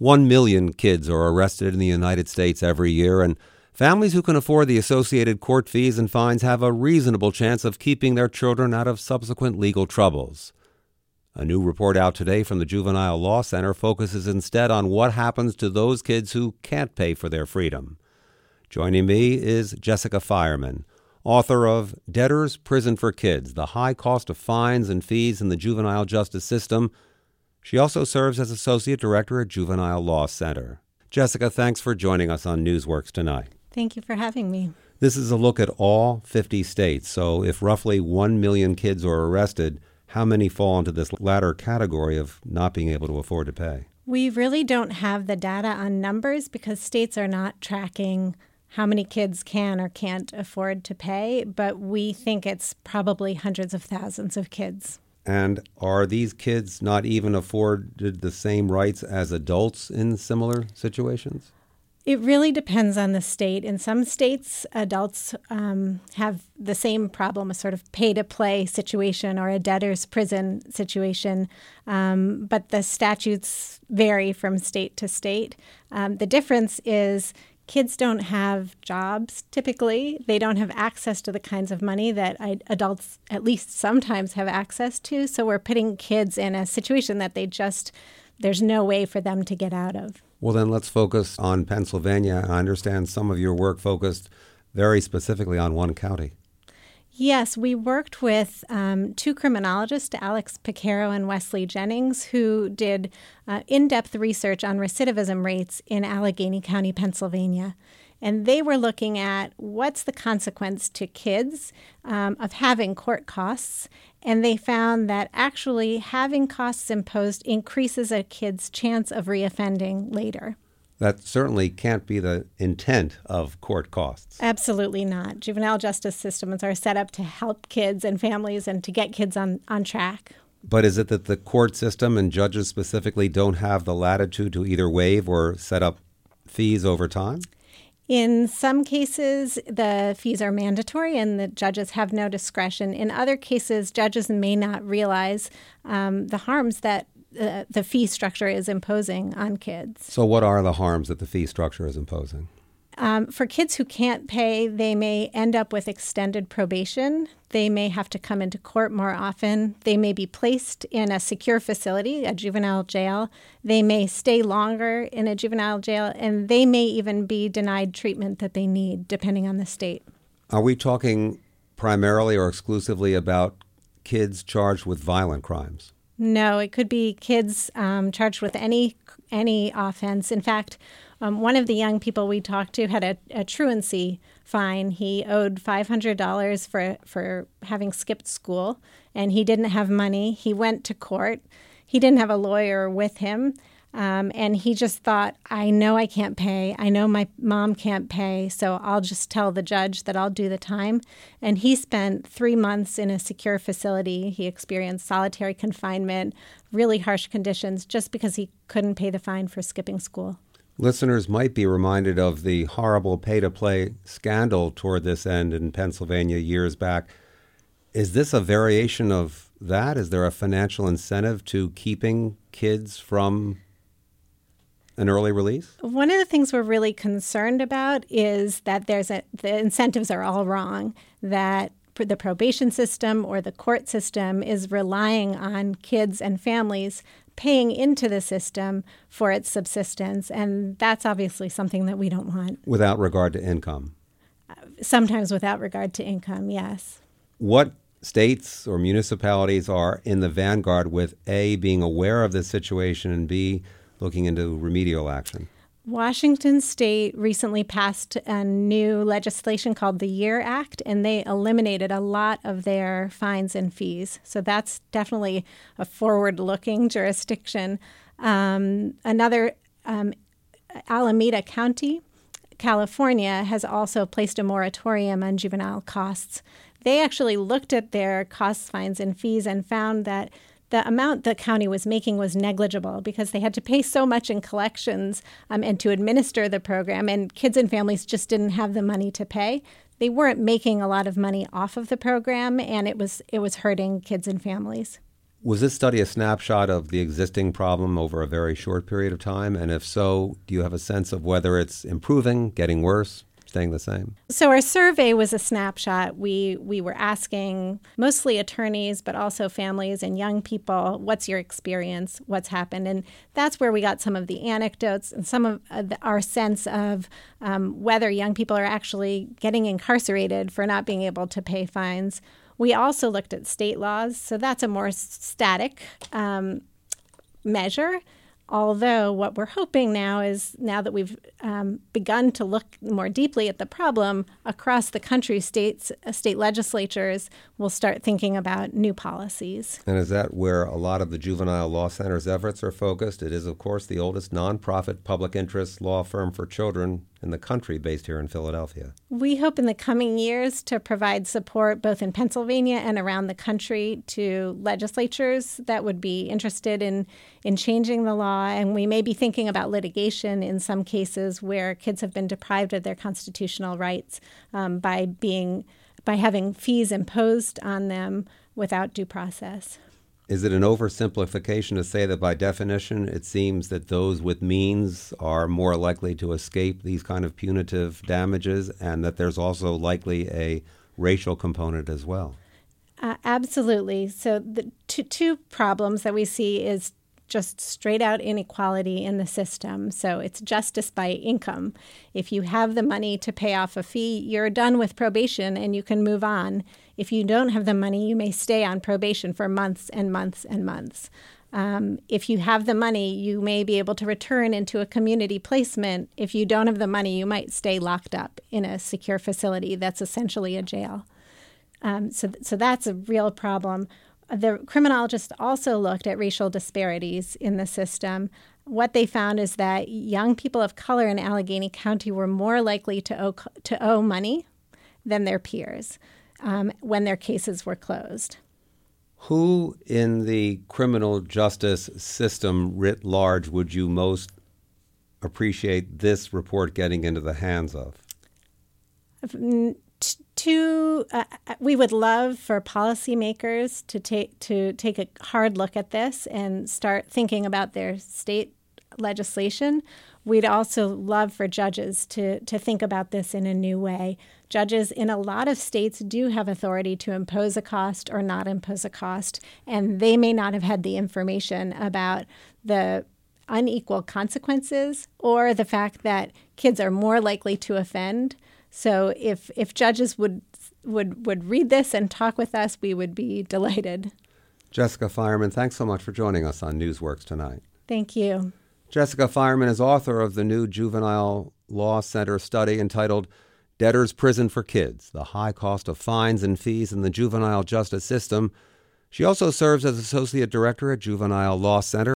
1 million kids are arrested in the United States every year, and families who can afford the associated court fees and fines have a reasonable chance of keeping their children out of subsequent legal troubles. A new report out today from the Juvenile Law Center focuses instead on what happens to those kids who can't pay for their freedom. Joining me is Jessica Fireman, author of Debtor's Prison for Kids, The High Cost of Fines and Fees in the Juvenile Justice System. She also serves as Associate Director at Juvenile Law Center. Jessica, thanks for joining us on Newsworks tonight. Thank you for having me. This is a look at all 50 states. So if roughly 1 million kids are arrested, how many fall into this latter category of not being able to afford to pay? We really don't have the data on numbers because states are not tracking how many kids can or can't afford to pay, but we think it's probably hundreds of thousands of kids. And are these kids not even afforded the same rights as adults in similar situations? It really depends on the state. In some states, adults have the same problem, a sort of pay-to-play situation or a debtor's prison situation, but the statutes vary from state to state. The difference is kids don't have jobs typically. They don't have access to the kinds of money that adults at least sometimes have access to, so we're putting kids in a situation that there's no way for them to get out of. Well, then let's focus on Pennsylvania. I understand some of your work focused very specifically on one county. Yes, we worked with two criminologists, Alex Piquero and Wesley Jennings, who did in-depth research on recidivism rates in Allegheny County, Pennsylvania. And they were looking at what's the consequence to kids of having court costs. And they found that actually having costs imposed increases a kid's chance of reoffending later. That certainly can't be the intent of court costs. Absolutely not. Juvenile justice systems are set up to help kids and families and to get kids on track. But is it that the court system and judges specifically don't have the latitude to either waive or set up fees over time? In some cases, the fees are mandatory and the judges have no discretion. In other cases, judges may not realize the harms that the fee structure is imposing on kids. So what are the harms that the fee structure is imposing? For kids who can't pay, they may end up with extended probation. They may have to come into court more often. They may be placed in a secure facility, a juvenile jail. They may stay longer in a juvenile jail, and they may even be denied treatment that they need, depending on the state. Are we talking primarily or exclusively about kids charged with violent crimes? No, it could be kids charged with any offense. In fact, one of the young people we talked to had a truancy fine. He owed $500 for having skipped school, and he didn't have money. He went to court. He didn't have a lawyer with him, and he just thought, I know I can't pay. I know my mom can't pay, so I'll just tell the judge that I'll do the time. And he spent 3 months in a secure facility. He experienced solitary confinement, really harsh conditions, just because he couldn't pay the fine for skipping school. Listeners might be reminded of the horrible pay-to-play scandal toward this end in Pennsylvania years back. Is this a variation of that? Is there a financial incentive to keeping kids from an early release? One of the things we're really concerned about is that the incentives are all wrong, that the probation system or the court system is relying on kids and families paying into the system for its subsistence, and that's obviously something that we don't want. Without regard to income? Sometimes without regard to income, yes. What states or municipalities are in the vanguard with A, being aware of this situation, and B, looking into remedial action? Washington State recently passed a new legislation called the YEAR Act, and they eliminated a lot of their fines and fees. So that's definitely a forward-looking jurisdiction. Alameda County, California, has also placed a moratorium on juvenile costs. They actually looked at their costs, fines, and fees and found that the amount the county was making was negligible because they had to pay so much in collections and to administer the program, and kids and families just didn't have the money to pay. They weren't making a lot of money off of the program, and it was hurting kids and families. Was this study a snapshot of the existing problem over a very short period of time? And if so, do you have a sense of whether it's improving, getting worse, staying the same? So our survey was a snapshot. We were asking mostly attorneys, but also families and young people, what's your experience? What's happened? And that's where we got some of the anecdotes and some of our sense of whether young people are actually getting incarcerated for not being able to pay fines. We also looked at state laws, so that's a more static measure. Although what we're hoping now is, now that we've begun to look more deeply at the problem across the country, state legislatures will start thinking about new policies. And is that where a lot of the Juvenile Law Center's efforts are focused? It is, of course, the oldest nonprofit public interest law firm for children in the country, based here in Philadelphia. We hope in the coming years to provide support both in Pennsylvania and around the country to legislatures that would be interested in changing the law. And we may be thinking about litigation in some cases where kids have been deprived of their constitutional rights by having fees imposed on them without due process. Is it an oversimplification to say that by definition it seems that those with means are more likely to escape these kind of punitive damages, and that there's also likely a racial component as well? Absolutely. So the two problems that we see is just straight out inequality in the system. So it's justice by income. If you have the money to pay off a fee, you're done with probation and you can move on. If you don't have the money, you may stay on probation for months and months and months. If you have the money, you may be able to return into a community placement. If you don't have the money, you might stay locked up in a secure facility that's essentially a jail. So that's a real problem. The criminologists also looked at racial disparities in the system. What they found is that young people of color in Allegheny County were more likely to owe money than their peers when their cases were closed. Who in the criminal justice system writ large would you most appreciate this report getting into the hands of? We would love for policymakers to take a hard look at this and start thinking about their state legislation. We'd also love for judges to think about this in a new way. Judges in a lot of states do have authority to impose a cost or not impose a cost, and they may not have had the information about the unequal consequences or the fact that kids are more likely to offend. So if judges would read this and talk with us, we would be delighted. Jessica Fireman, thanks so much for joining us on Newsworks tonight. Thank you. Jessica Fireman is author of the new Juvenile Law Center study entitled Debtor's Prison for Kids: The High Cost of Fines and Fees in the Juvenile Justice System. She also serves as Associate Director at Juvenile Law Center